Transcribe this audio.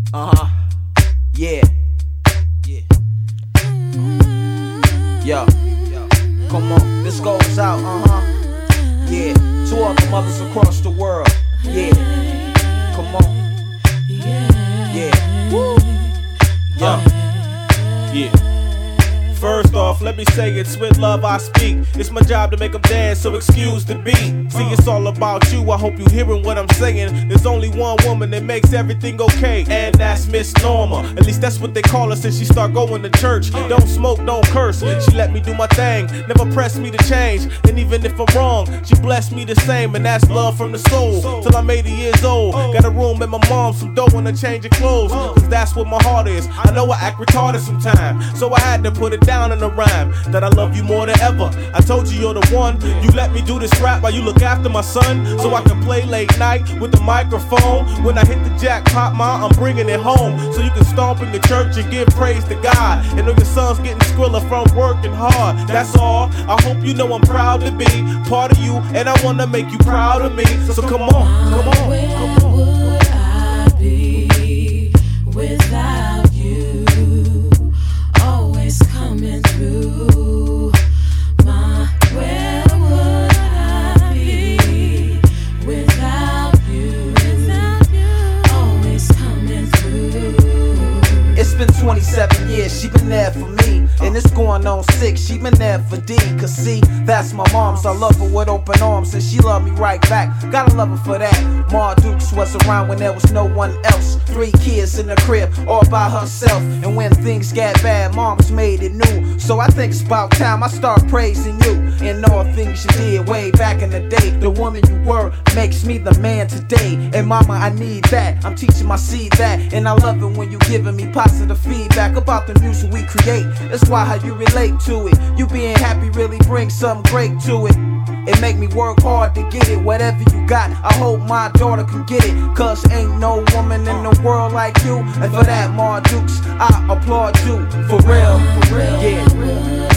Yeah. Yeah. Yo. Come on. This goes out. Yeah. To all the mothers across the world. Yeah. Come on. Yeah. Woo. Yo. Yeah. First off, let me say it's with love I speak. It's my job to make them dance, so excuse the beat. See, it's all about you, I hope you hearing what I'm saying. There's only one woman that makes everything okay, and that's Miss Norma. At least that's what they call her since she start going to church. Don't smoke, don't curse, she let me do my thing. Never pressed me to change, and even if I'm wrong, she blessed me the same. And that's love from the soul, till I'm 80 years old. Got a room at my mom's, some dough and a change of clothes, cause that's what my heart is. I know I act retarded sometimes, so I had to put it down in a rhyme that I love you more than ever. I told you you're the one. You let me do this rap while you look after my son, so I can play late night with the microphone. When I hit the jackpot, ma, I'm bringing it home, so you can stomp in the church and give praise to God. And know your son's getting skrilla from working hard. That's all. I hope you know I'm proud to be part of you, and I wanna make you proud of me. So come on, come on. Where would I be without you? Always coming through. Where would I be without you? Always coming through. It's been 27 years, she been there for me. And it's going on 6, she been there for D. Cause see, that's my mom's, I love her with open arms, and she love me right back. Gotta love her for that. Ma Dukes was around when there was no one else. 3 kids in the crib, all by herself. And when things got bad, mom's made it new. So I think it's about time I start praising you and all things you did way back in the day. The woman you were makes me the man today. And mama, I need that, I'm teaching my seed that. And I love it when you giving me positive feedback about the music we create. That's why how you relate to it. You being happy really brings something great to it. It make me work hard to get it. Whatever you got, I hope my daughter can get it. Cause ain't no woman in the world like you. And for that, Ma Dukes, I applaud you. For real, yeah.